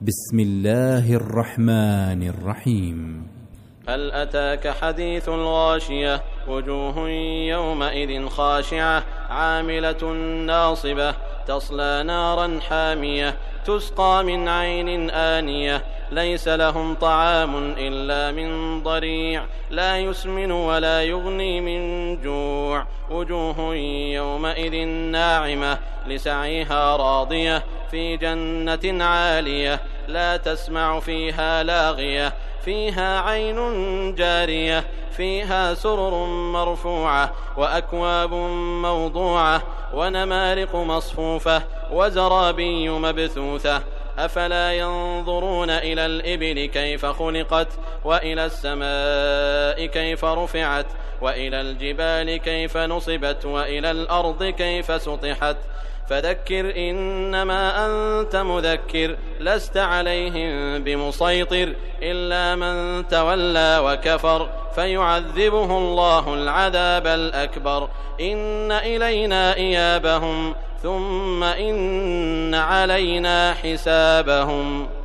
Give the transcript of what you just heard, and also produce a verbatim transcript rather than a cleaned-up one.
بسم الله الرحمن الرحيم. هل أتاك حديث الغاشية وجوه يومئذ خاشعة عاملة ناصبة تصلى نارا حامية تسقى من عين آنية ليس لهم طعام إلا من ضريع لا يسمن ولا يغني من جوع وجوه يومئذ ناعمة لسعيها راضية في جنة عالية لا تسمع فيها لاغية فيها عين جارية فيها سرر مرفوعة وأكواب موضوعة ونمارق مصفوفة وزرابي مبثوثة أفلا ينظرون إلى الإبل كيف خلقت وإلى السماء كيف رفعت وإلى الجبال كيف نصبت وإلى الأرض كيف سطحت فذكر إنما أنت مذكر لست عليهم بمسيطر إلا من تولى وكفر فيعذبه الله العذاب الأكبر إن إلينا إيابهم ثم إن علينا حسابهم.